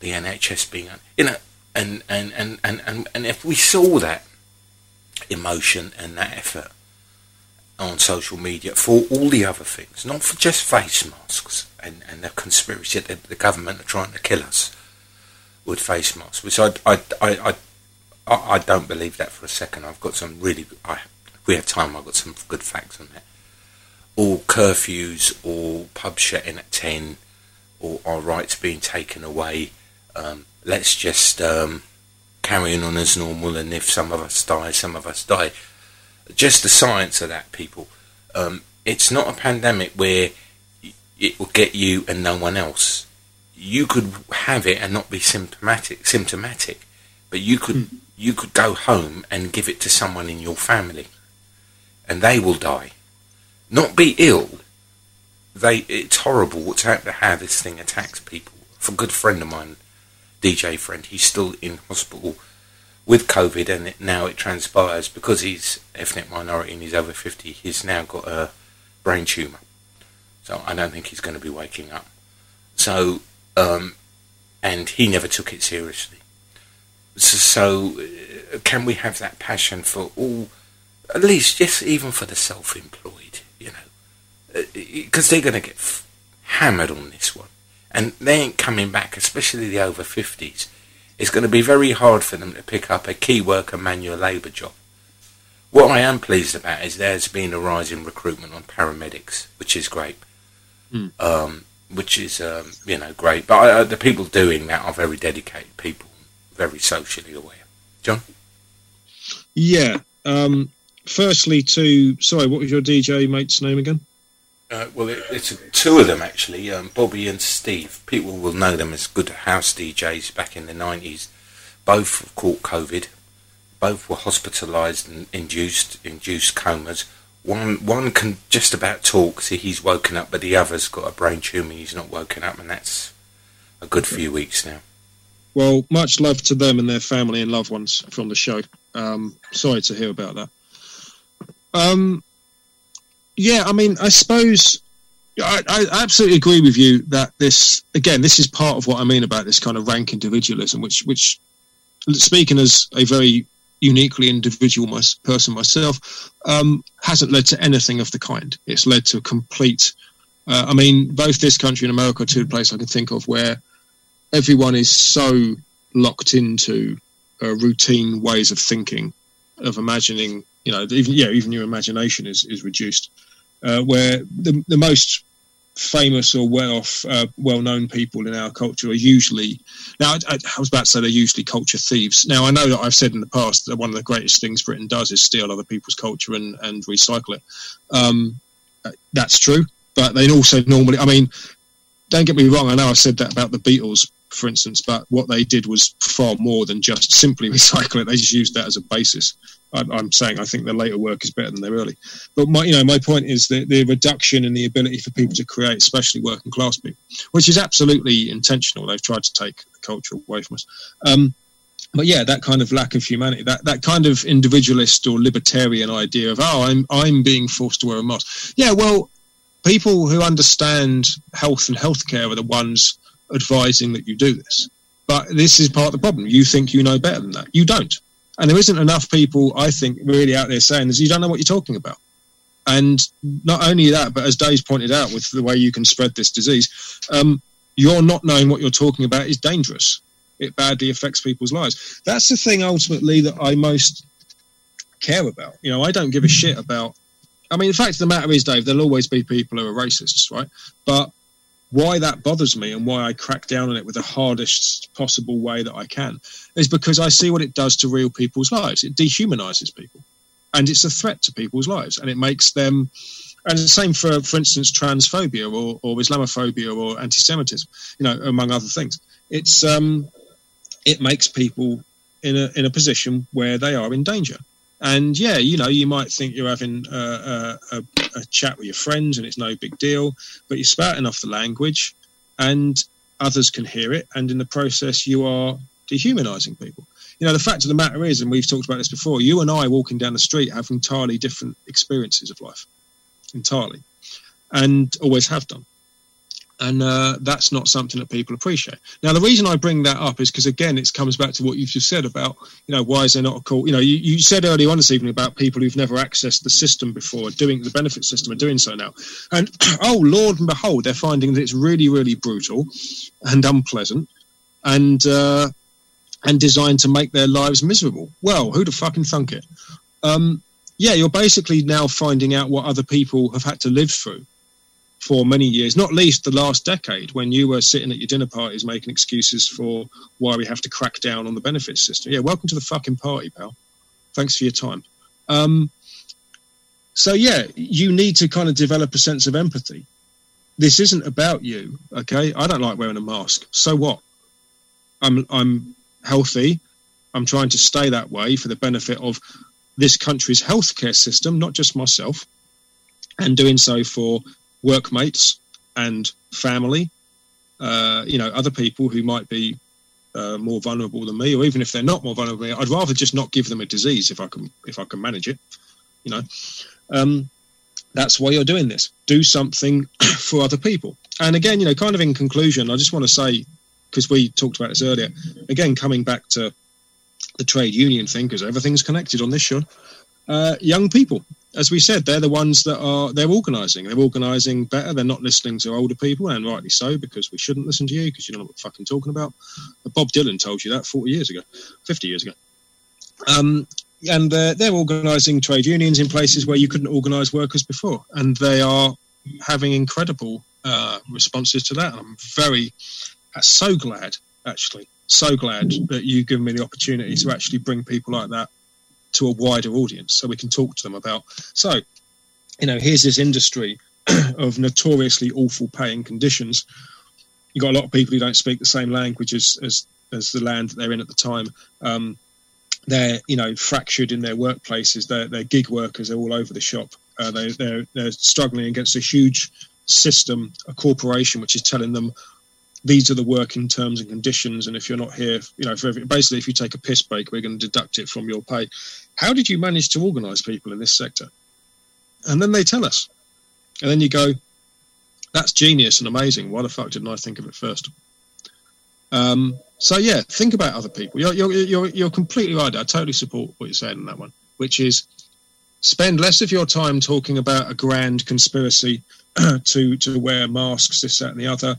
the NHS being, and if we saw that emotion and that effort on social media for all the other things, not for just face masks and the conspiracy that the government are trying to kill us with face masks, which I don't believe that for a second. I've got some really, if we have time, I've got some good facts on that. Or curfews, or pub shutting at 10, or our rights being taken away. Let's just carry on as normal, and if some of us die, some of us die. Just the science of that, people. It's not a pandemic where it will get you and no one else. You could have it and not be symptomatic, but you could go home and give it to someone in your family, and they will die. Not be ill. It's horrible what's happened to how this thing attacks people. For a good friend of mine, DJ friend, he's still in hospital with COVID, and now it transpires because he's ethnic minority and he's over 50. He's now got a brain tumour, so I don't think he's going to be waking up. So, and he never took it seriously. So, can we have that passion for all, at least just even for the self-employed? Because they're going to get hammered on this one, and they ain't coming back, especially the over 50s. It's going to be very hard for them to pick up a key worker manual labour job. What I am pleased about is there's been a rise in recruitment on paramedics, which is great. Which is, great. But the people doing that are very dedicated people, very socially aware. John? Yeah. Firstly, sorry, what was your DJ mate's name again? Well, it's two of them, actually, Bobby and Steve. People will know them as good house DJs back in the 90s. Both caught COVID. Both were hospitalised and induced comas. One can just about talk, see he's woken up, but the other's got a brain tumour, he's not woken up, and that's a good few weeks now. Well, much love to them and their family and loved ones from the show. Sorry to hear about that. Yeah, I mean, I suppose I absolutely agree with you that this is part of what I mean about this kind of rank individualism, which speaking as a very uniquely individual person myself, hasn't led to anything of the kind. It's led to a complete, both this country and America are two places I can think of where everyone is so locked into routine ways of thinking, of imagining, even your imagination is reduced, where the most famous or well-known people in our culture are usually, now I was about to say they're usually culture thieves. Now I know that I've said in the past that one of the greatest things Britain does is steal other people's culture and recycle it. That's true, but they also normally, don't get me wrong, I know I've said that about the Beatles, for instance, but what they did was far more than just simply recycle it. They just used that as a basis. I'm saying I think their later work is better than their early. But my point is the reduction in the ability for people to create, especially working class people, which is absolutely intentional. They've tried to take the culture away from us. But yeah, that kind of lack of humanity, that kind of individualist or libertarian idea of, I'm being forced to wear a mask. Yeah, well, people who understand health and healthcare are the ones advising that you do this. But this is part of the problem. You think you know better than that. You don't. And there isn't enough people, I think, really out there saying this. You don't know what you're talking about. And not only that, but as Dave's pointed out, with the way you can spread this disease, you're not knowing what you're talking about is dangerous. It badly affects people's lives. That's the thing, ultimately, that I most care about. I don't give a shit about... the fact of the matter is, Dave, there'll always be people who are racists, right? But why that bothers me and why I crack down on it with the hardest possible way that I can is because I see what it does to real people's lives. It dehumanizes people, and it's a threat to people's lives, and it makes them, and the same for instance, transphobia or Islamophobia or anti-Semitism, among other things. It makes people in a position where they are in danger. And yeah, you might think you're having a chat with your friends and it's no big deal, but you're spouting off the language and others can hear it. And in the process, you are dehumanizing people. The fact of the matter is, and we've talked about this before, you and I walking down the street have entirely different experiences of life, entirely, and always have done. And that's not something that people appreciate. Now, the reason I bring that up is because, again, it comes back to what you've just said about, why is there not a call? You said earlier on this evening about people who've never accessed the system before, doing the benefit system and doing so now. And, oh, Lord and behold, they're finding that it's really, really brutal and unpleasant and designed to make their lives miserable. Well, who'd have fucking thunk it? You're basically now finding out what other people have had to live through for many years, not least the last decade, when you were sitting at your dinner parties making excuses for why we have to crack down on the benefits system. Yeah, welcome to the fucking party, pal. Thanks for your time. You need to kind of develop a sense of empathy. This isn't about you, okay? I don't like wearing a mask. So what? I'm healthy. I'm trying to stay that way for the benefit of this country's healthcare system, not just myself, and doing so for workmates and family, other people who might be more vulnerable than me, or even if they're not more vulnerable than me, I'd rather just not give them a disease if I can manage it. That's why you're doing this. Do something for other people. And again, kind of in conclusion, I just want to say, because we talked about this earlier, again, coming back to the trade union thing, because everything's connected on this show, young people. As we said, they're the ones that they're organising. They're organising better. They're not listening to older people, and rightly so, because we shouldn't listen to you, because you don't know what we're fucking talking about. Bob Dylan told you that 40 years ago, 50 years ago. And they're organising trade unions in places where you couldn't organise workers before, and they are having incredible responses to that. I'm so glad that you've given me the opportunity to actually bring people like that to a wider audience, so we can talk to them about, here's this industry of notoriously awful paying conditions. You've got a lot of people who don't speak the same language as the land that they're in at the time. They're, fractured in their workplaces. They're gig workers. They're all over the shop. They're struggling against a huge system, a corporation, which is telling them these are the working terms and conditions, and if you're not here, basically if you take a piss break, we're going to deduct it from your pay. How did you manage to organise people in this sector? And then they tell us. And then you go, that's genius and amazing. Why the fuck didn't I think of it first? Think about other people. You're completely right. I totally support what you're saying on that one, which is spend less of your time talking about a grand conspiracy to wear masks, this, that, and the other.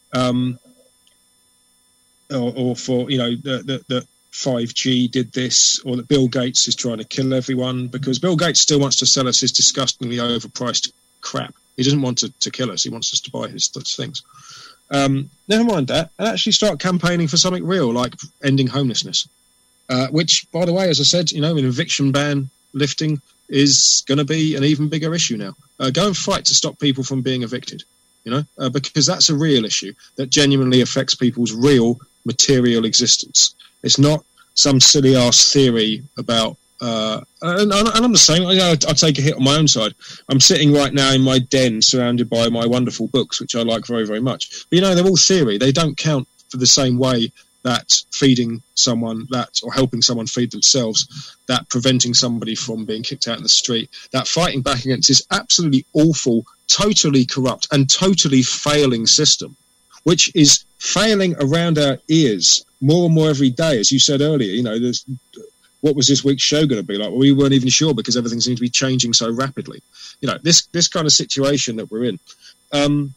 Or for that 5G did this, or that Bill Gates is trying to kill everyone, because Bill Gates still wants to sell us his disgustingly overpriced crap. He doesn't want to kill us. He wants us to buy his things. Never mind that, and actually start campaigning for something real, like ending homelessness, which, by the way, as I said, an eviction ban lifting is going to be an even bigger issue now. Go and fight to stop people from being evicted. Because that's a real issue that genuinely affects people's real material existence. It's not some silly ass theory about, and I'm the same. I take a hit on my own side. I'm sitting right now in my den surrounded by my wonderful books, which I like very, very much. But, they're all theory. They don't count for the same way that feeding someone or helping someone feed themselves, that preventing somebody from being kicked out in the street, that fighting back against this absolutely awful, totally corrupt and totally failing system, which is failing around our ears more and more every day. As you said earlier, what was this week's show going to be like? Well, we weren't even sure, because everything seems to be changing so rapidly. This kind of situation that we're in.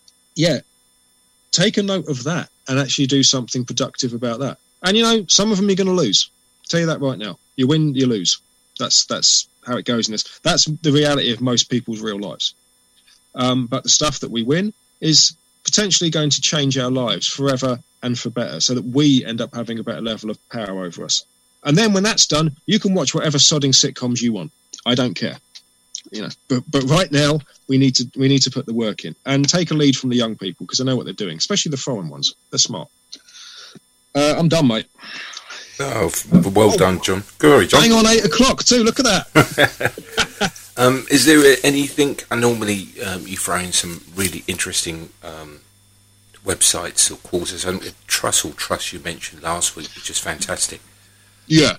Take a note of that and actually do something productive about that. And, some of them you're going to lose. I'll tell you that right now. You win, you lose. That's how it goes in this. That's the reality of most people's real lives. But the stuff that we win is potentially going to change our lives forever and for better, so that we end up having a better level of power over us. And then when that's done, you can watch whatever sodding sitcoms you want. I don't care. But right now we need to put the work in and take a lead from the young people, because I know what they're doing, especially the foreign ones. They're smart. I'm done, mate. Oh, well done, John. Good, John. Hang on, 8 o'clock too. Look at that. Is there anything? I normally you throw in some really interesting websites or courses. Trussell Trust you mentioned last week, which is fantastic. Yeah.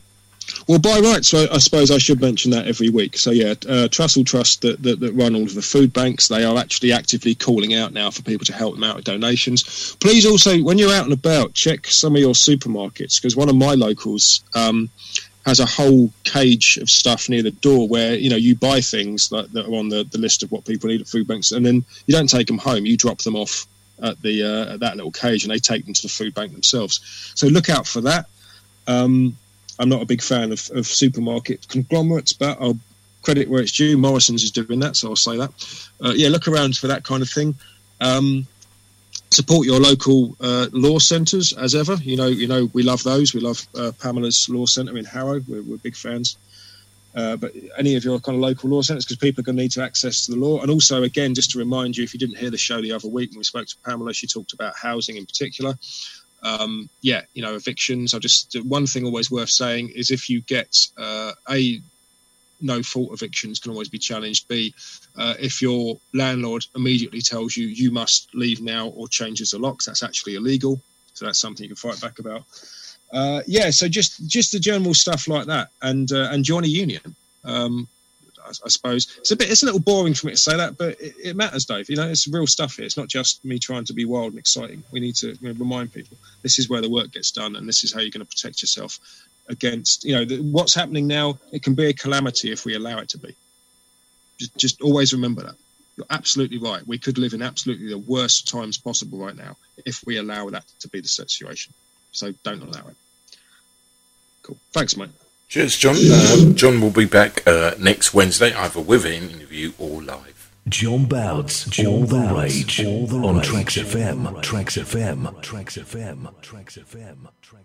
Well, by rights, so I suppose I should mention that every week. So yeah, Trussell Trust that run all of the food banks, they are actually actively calling out now for people to help them out with donations. Please also, when you're out and about, check some of your supermarkets, because one of my locals has a whole cage of stuff near the door where, you know, you buy things that are on the list of what people need at food banks, and then you don't take them home, you drop them off at that little cage, and they take them to the food bank themselves. So look out for that. I'm not a big fan of supermarket conglomerates, but I'll credit where it's due. Morrison's is doing that, so I'll say that. Yeah, look around for that kind of thing. Support your local law centres, as ever. You know, we love those. We love Pamela's Law Centre in Harrow. We're big fans. But any of your kind of local law centres, because people are going to need to access to the law. And also, again, just to remind you, if you didn't hear the show the other week when we spoke to Pamela, she talked about housing in particular. Yeah, you know, evictions. One thing always worth saying is if you get no fault evictions can always be challenged. B, if your landlord immediately tells you you must leave now or changes the locks, that's actually illegal. So that's something you can fight back about. Yeah, so just the general stuff like that, and join a union. I suppose it's a little boring for me to say that, but it matters, Dave. You know, it's real stuff here. It's not just me trying to be wild and exciting. We need to remind people this is where the work gets done, and this is how you're going to protect yourself against, you know, what's happening now. It can be a calamity if we allow it to be. Just always remember that. You're absolutely right. We could live in absolutely the worst times possible right now if we allow that to be the situation. So don't allow it. Cool. Thanks, mate. Cheers, John. John will be back next Wednesday, either with an interview or live. John Bouts, all the rage, on Tracks FM, Tracks FM, Tracks FM, Tracks FM, Tracks FM.